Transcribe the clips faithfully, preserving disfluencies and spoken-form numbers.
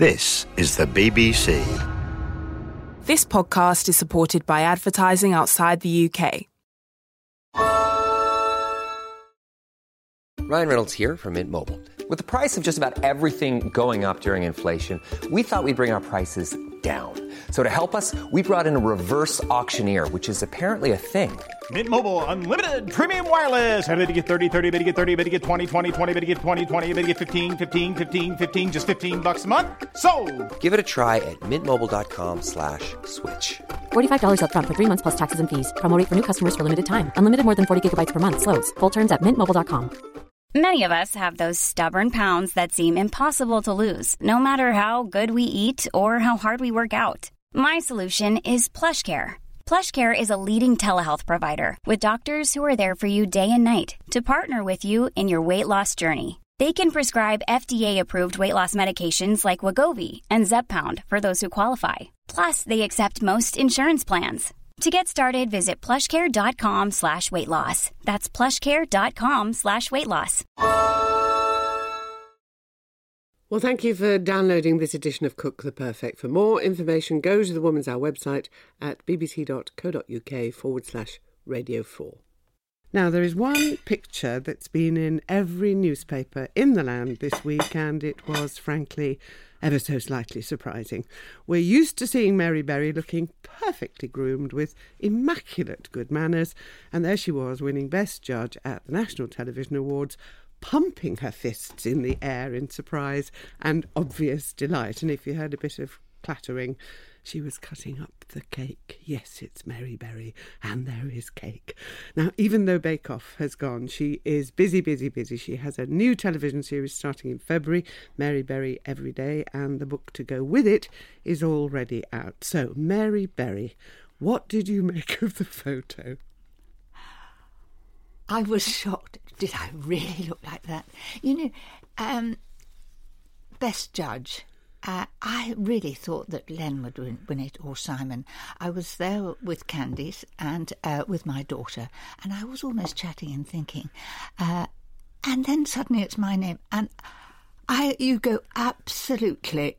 This is the B B C. This podcast is supported by advertising outside the U K. Ryan Reynolds here from Mint Mobile. With the price of just about everything going up during inflation, we thought we'd bring our prices down. So to help us, we brought in a reverse auctioneer, which is apparently a thing. Mint Mobile Unlimited Premium Wireless. How to get thirty, thirty, how to get thirty, how to get twenty, twenty, twenty, how to get twenty, twenty, how to get fifteen, fifteen, fifteen, fifteen, just fifteen bucks a month? Sold! Give it a try at mintmobile.com slash switch. forty-five dollars up front for three months plus taxes and fees. Promo rate for new customers for limited time. Unlimited more than forty gigabytes per month. Slows full terms at mint mobile dot com. Many of us have those stubborn pounds that seem impossible to lose, no matter how good we eat or how hard we work out. My solution is PlushCare. PlushCare is a leading telehealth provider with doctors who are there for you day and night to partner with you in your weight loss journey. They can prescribe F D A-approved weight loss medications like Wegovy and Zepbound for those who qualify. Plus, they accept most insurance plans. To get started, visit plushcare.com slash weight loss. That's plushcare.com slash weight loss. Well, thank you for downloading this edition of Cook the Perfect. For more information, go to the Woman's Hour website at bbc.co.uk forward slash radio four. Now, there is one picture that's been in every newspaper in the land this week, and it was, frankly, ever so slightly surprising. We're used to seeing Mary Berry looking perfectly groomed with immaculate good manners, and there she was winning Best Judge at the National Television Awards, pumping her fists in the air in surprise and obvious delight. And if you heard a bit of clattering, she was cutting up the cake. Yes, it's Mary Berry, and there is cake. Now, even though Bake Off has gone, she is busy, busy, busy. She has a new television series starting in February, Mary Berry Every Day, and the book to go with it is already out. So, Mary Berry, what did you make of the photo? I was shocked. Did I really look like that? You know, um, Best Judge. Uh, I really thought that Len would win, win it, or Simon. I was there with Candice and uh, with my daughter, and I was almost chatting and thinking. Uh, and then suddenly it's my name, and I, you go absolutely.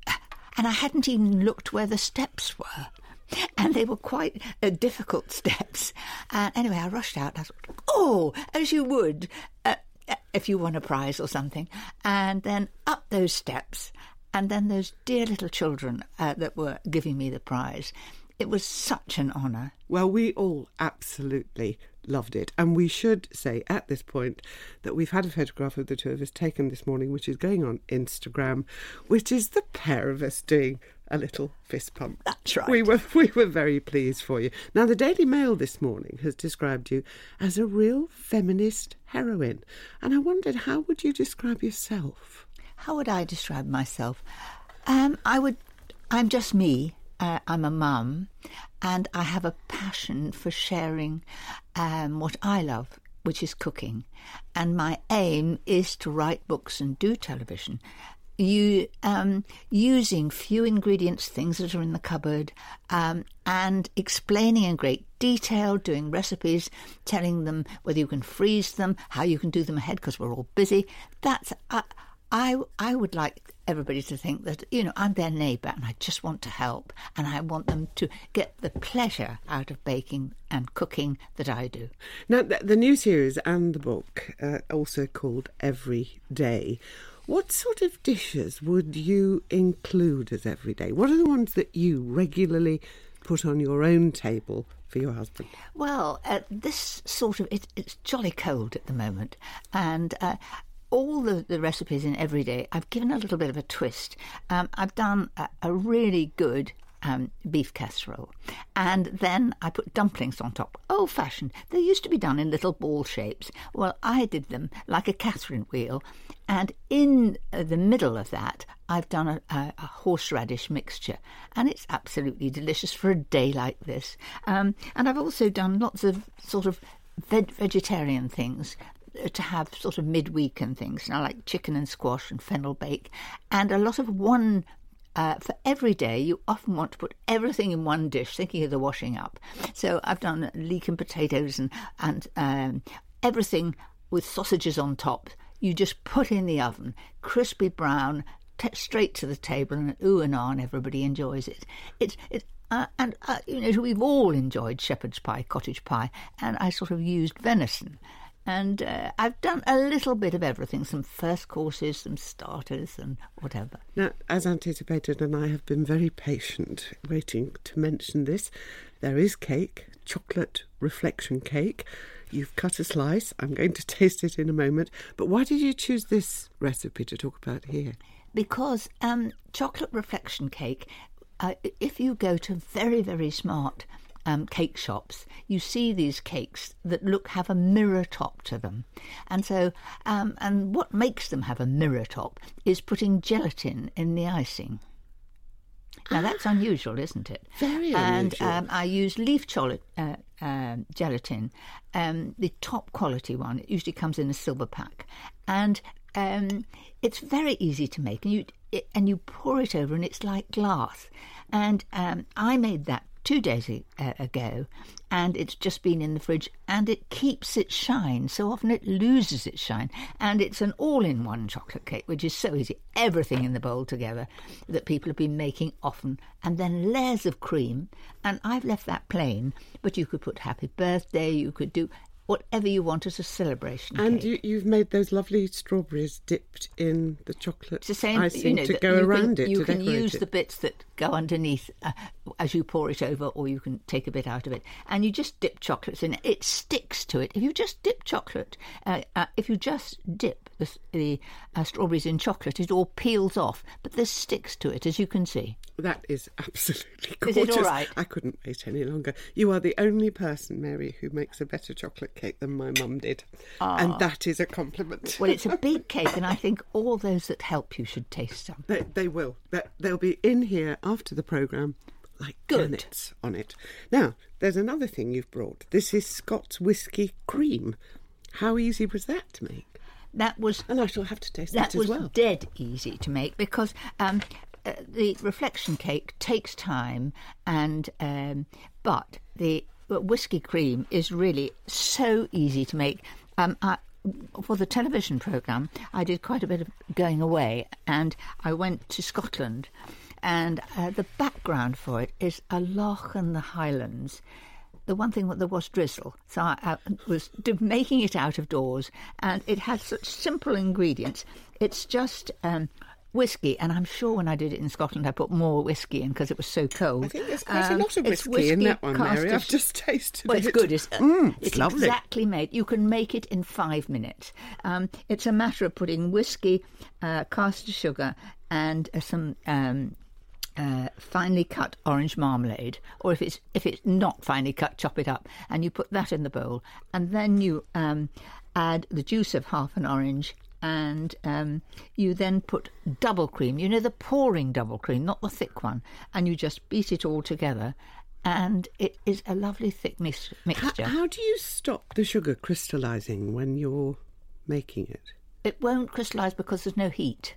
And I hadn't even looked where the steps were. And they were quite uh, difficult steps. And anyway, I rushed out. I thought, oh, as you would uh, if you won a prize or something. And then up those steps. And then those dear little children uh, that were giving me the prize. It was such an honour. Well, we all absolutely loved it. And we should say at this point that we've had a photograph of the two of us taken this morning, which is going on Instagram, which is the pair of us doing a little fist pump. That's right. We were, we were very pleased for you. Now, the Daily Mail this morning has described you as a real feminist heroine. And I wondered, how would you describe yourself? How would I describe myself? Um, I would. I'm just me. Uh, I'm a mum, and I have a passion for sharing um, what I love, which is cooking. And my aim is to write books and do television. You um, using few ingredients, things that are in the cupboard, um, and explaining in great detail, doing recipes, telling them whether you can freeze them, how you can do them ahead because we're all busy. That's uh, I. I would like everybody to think that, you know, I'm their neighbour and I just want to help, and I want them to get the pleasure out of baking and cooking that I do. Now, the, the new series and the book, uh, also called Every Day. What sort of dishes would you include as everyday? What are the ones that you regularly put on your own table for your husband? Well, uh, this sort of, it, it's jolly cold at the moment, and uh, all the, the recipes in Everyday, I've given a little bit of a twist. Um, I've done a, a really good Um, beef casserole, and then I put dumplings on top, old-fashioned. They used to be done in little ball shapes. Well, I did them like a Catherine wheel, and in uh, the middle of that I've done a, a, a horseradish mixture, and it's absolutely delicious for a day like this. Um, and I've also done lots of sort of veg- vegetarian things to have sort of midweek and things, now like chicken and squash and fennel bake, and a lot of one. Uh, for every day, you often want to put everything in one dish, thinking of the washing up. So I've done leek and potatoes and, and um, everything with sausages on top. You just put in the oven, crispy brown, t- straight to the table and ooh and ah, and everybody enjoys it. It's it. Uh, and, uh, you know, we've all enjoyed shepherd's pie, cottage pie, and I sort of used venison. And uh, I've done a little bit of everything, some first courses, some starters and whatever. Now, as anticipated, and I have been very patient waiting to mention this, there is cake, chocolate reflection cake. You've cut a slice. I'm going to taste it in a moment. But why did you choose this recipe to talk about here? Because um, chocolate reflection cake, uh, if you go to very, very smart Um, cake shops, you see these cakes that look have a mirror top to them, and so um, and what makes them have a mirror top is putting gelatin in the icing. Now that's unusual, isn't it? Very and, unusual. And um, I use leaf chocolate, uh, uh, gelatin, um, the top quality one. It usually comes in a silver pack, and um, it's very easy to make. And you it, and you pour it over, and it's like glass. And um, I made that two days ago, and it's just been in the fridge, and it keeps its shine. So often it loses its shine, and it's an all-in-one chocolate cake, which is so easy. Everything in the bowl together that people have been making often, and then layers of cream. And I've left that plain, but you could put happy birthday, you could do whatever you want as a celebration And cake. you, you've made those lovely strawberries dipped in the chocolate It's the same, icing you know, to that go you around can, it You to can decorate use it. the bits that go underneath uh, as you pour it over, or you can take a bit out of it. And you just dip chocolates in it. It sticks to it. If you just dip chocolate, uh, uh, if you just dip the, the uh, strawberries in chocolate, it all peels off. But this sticks to it, as you can see. That is absolutely Is gorgeous. it all right? I couldn't wait any longer. You are the only person, Mary, who makes a better chocolate cake than my mum did. And that is a compliment. Well, it's a big cake, and I think all those that help you should taste some. They, they will. They, they'll be in here after the programme like Good. planets on it. Now, there's another thing you've brought. This is Scots whisky cream. How easy was that to make? That was... And I shall have to taste That that, was as well. dead easy to make because um, uh, the reflection cake takes time, and um, but the whiskey cream is really so easy to make. Um, I, for the television programme, I did quite a bit of going away, and I went to Scotland, and uh, the background for it is a loch in the Highlands. The one thing that there was drizzle, so I, I was making it out of doors, and it had such simple ingredients. It's just um, whiskey, and I'm sure when I did it in Scotland I put more whiskey in because it was so cold. I think there's quite Um, a lot of it's whiskey, in that one, cast Mary. of- I've just tasted Well, it. it's good. It's, uh, Mm, it's it's lovely. exactly made. You can make it in five minutes. Um, it's a matter of putting whiskey, uh, caster sugar, and uh, some um, uh, finely cut orange marmalade, or if it's if it's not finely cut, chop it up, and you put that in the bowl, and then you um, add the juice of half an orange. And um, you then put double cream, you know, the pouring double cream, not the thick one, and you just beat it all together, and it is a lovely thick mix- mixture. How, how do you stop the sugar crystallising when you're making it? It won't crystallise because there's no heat.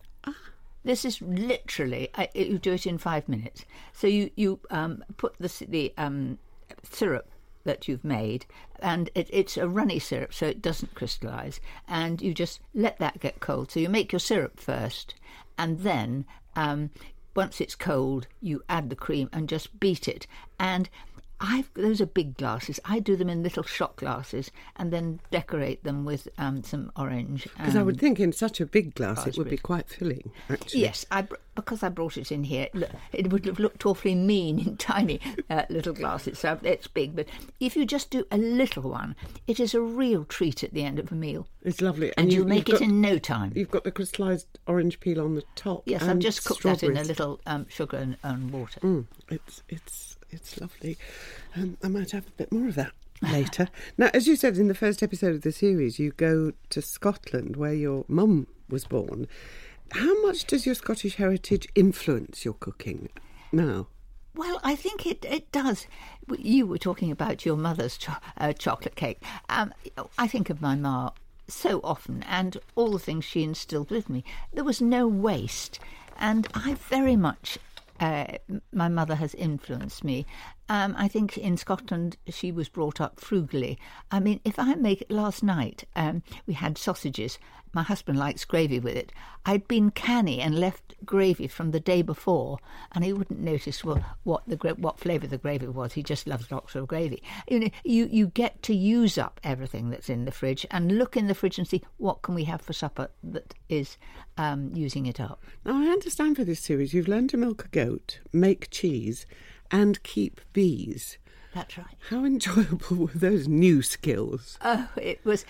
This is literally, uh, you do it in five minutes. So you, you um, put the, s- the um, syrup that you've made, and it, it's a runny syrup, so it doesn't crystallise, and you just let that get cold. So you make your syrup first, and then um, once it's cold, you add the cream and just beat it. And I've, those are big glasses. I do them in little shot glasses and then decorate them with um, some orange. Because I would and- think in such a big glass it would be raspberries. quite filling, actually. Yes, I, br- because I brought it in here, look, it would have looked awfully mean in tiny uh, little glasses, so it's big. But if you just do a little one, it is a real treat at the end of a meal. It's lovely. And, you you've- make you've it got- in no time. You've got the crystallised orange peel on the top. Yes, I've and just cooked that in a strawberries. little um, sugar and, and water. Mm, it's it's it's lovely. Um, I might have a bit more of that later. Now, as you said in the first episode of the series, you go to Scotland, where your mum was born. How much does your Scottish heritage influence your cooking now? Well, I think it, it does. You were talking about your mother's cho- uh, chocolate cake. Um, I think of my ma so often, and all the things she instilled with me. There was no waste, and I very much... Uh, my mother has influenced me. Um, I think in Scotland she was brought up frugally. I mean, if I make it last night, um, we had sausages. my husband likes gravy with it. I'd been canny and left gravy from the day before, and he wouldn't notice what what the what flavour the gravy was. He just loves lots of gravy. You know, you you get to use up everything that's in the fridge and look in the fridge and see what can we have for supper that is um, using it up. Now, I understand for this series you've learned to milk a goat, make cheese, and keep bees. That's right. How enjoyable were those new skills? Oh, it was.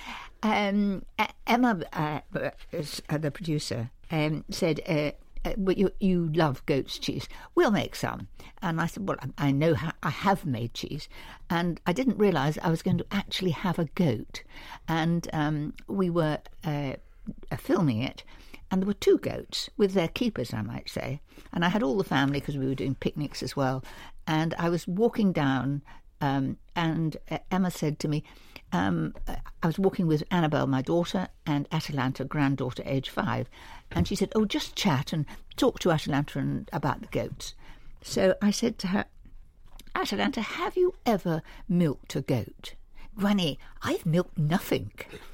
Um, Emma, uh, the producer, um, said, uh, uh, well, you, you love goat's cheese. We'll make some. And I said, well, I know how, I have made cheese. And I didn't realise I was going to actually have a goat. And um, we were uh, filming it. And there were two goats with their keepers, I might say. And I had all the family because we were doing picnics as well. And I was walking down um, and Emma said to me, um, I was walking with Annabelle, my daughter, and Atalanta, granddaughter, age five. And she said, oh, just chat and talk to Atalanta and, about the goats. So I said to her, Atalanta, have you ever milked a goat? Granny, I've milked nothing.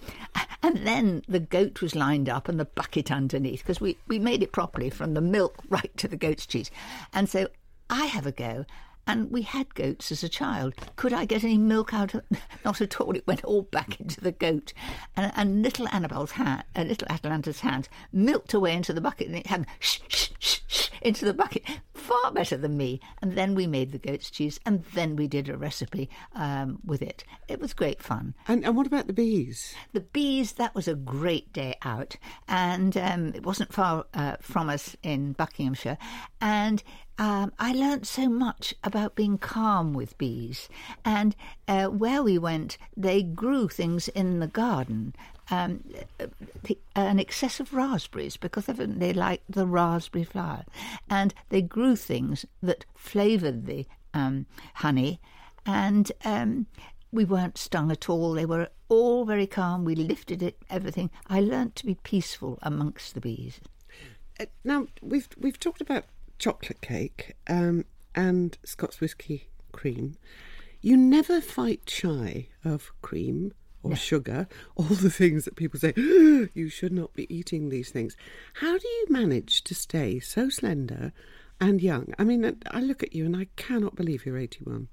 And then the goat was lined up and the bucket underneath, because we, we made it properly from the milk right to the goat's cheese. And so I have a go. And we had goats as a child. Could I get any milk out of it? Not at all. It went all back into the goat. And, and little Annabelle's hand, uh, little Atalanta's hands, milked away into the bucket, and it had shh, shh, shh, shh, into the bucket. Far better than me. And then we made the goat's cheese, and then we did a recipe um, with it. It was great fun. And, and what about the bees? The bees, that was a great day out. And um, it wasn't far uh, from us in Buckinghamshire. And Um, I learnt so much about being calm with bees. And uh, where we went, they grew things in the garden, um, the, an excess of raspberries, because they like the raspberry flower. And they grew things that flavoured the um, honey. And um, we weren't stung at all. They were all very calm. We lifted it, everything. I learnt to be peaceful amongst the bees. Uh, now, we've we've talked about chocolate cake um, and Scots whisky cream. You never fight shy of cream or no. sugar, all the things that people say, oh, you should not be eating these things. How do you manage to stay so slender and young? I mean, I look at you and I cannot believe you're eighty-one.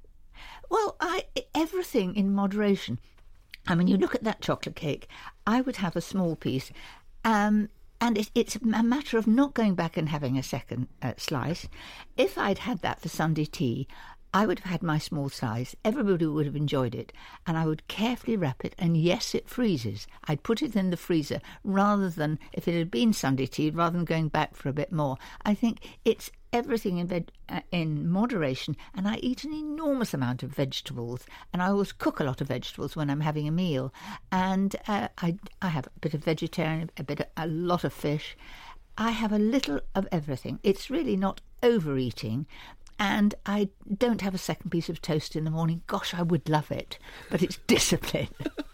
Well, I everything in moderation. I mean, you look at that chocolate cake, I would have a small piece, um, and it, it's a matter of not going back and having a second uh, slice. If I'd had that for Sunday tea, I would have had my small size. Everybody would have enjoyed it. And I would carefully wrap it. And yes, it freezes. I'd put it in the freezer rather than, if it had been Sunday tea, rather than going back for a bit more. I think it's everything in, veg- uh, in moderation. And I eat an enormous amount of vegetables. And I always cook a lot of vegetables when I'm having a meal. And uh, I, I have a bit of vegetarian, a bit, of, a lot of fish. I have a little of everything. It's really not overeating. And I don't have a second piece of toast in the morning. Gosh, I would love it, but it's discipline.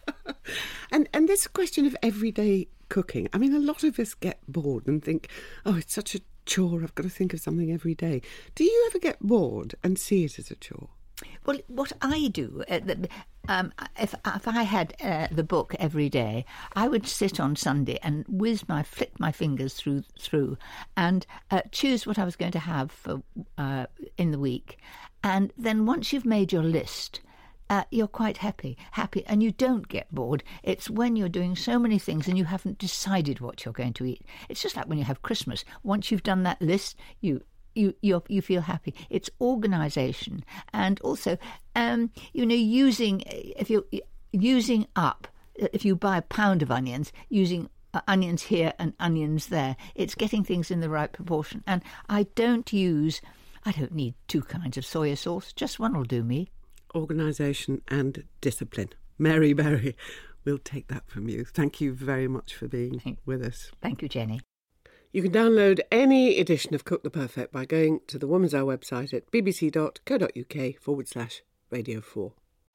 and and this question of everyday cooking. I mean, a lot of us get bored and think, oh, it's such a chore. I've got to think of something every day. Do you ever get bored and see it as a chore? Well, what I do, uh, um, if if I had uh, the book every day, I would sit on Sunday and whiz my flick my fingers through through and uh, choose what I was going to have for uh, in the week, and then once you've made your list, uh, you're quite happy, happy, and you don't get bored. It's when you're doing so many things and you haven't decided what you're going to eat. It's just like when you have Christmas. Once you've done that list, you. You you you feel happy. It's organisation, and also, um, you know, using if you're using up. If you buy a pound of onions, using uh, onions here and onions there, it's getting things in the right proportion. And I don't use. I don't need two kinds of soya sauce. Just one will do me. Organisation and discipline. Mary Berry, we'll take that from you. Thank you very much for being Thank, with us. Thank you, Jenny. You can download any edition of Cook the Perfect by going to the Woman's Hour website at bbc.co.uk forward slash radio four.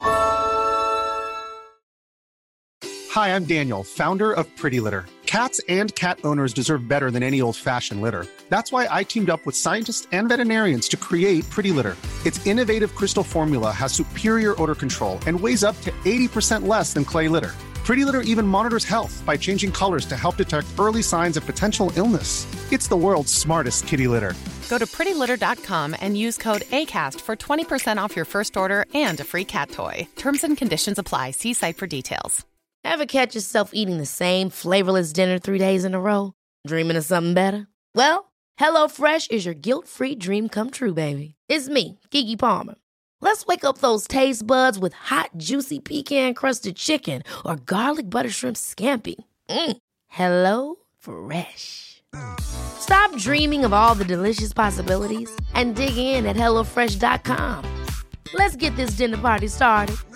Hi, I'm Daniel, founder of Pretty Litter. Cats and cat owners deserve better than any old-fashioned litter. That's why I teamed up with scientists and veterinarians to create Pretty Litter. Its innovative crystal formula has superior odor control and weighs up to eighty percent less than clay litter. Pretty Litter even monitors health by changing colors to help detect early signs of potential illness. It's the world's smartest kitty litter. Go to pretty litter dot com and use code ACAST for twenty percent off your first order and a free cat toy. Terms and conditions apply. See site for details. Ever catch yourself eating the same flavorless dinner three days in a row? Dreaming of something better? Well, HelloFresh is your guilt-free dream come true, baby. It's me, Keke Palmer. Let's wake up those taste buds with hot, juicy pecan-crusted chicken or garlic butter shrimp scampi. Mm. Hello Fresh. Stop dreaming of all the delicious possibilities and dig in at hello fresh dot com. Let's get this dinner party started.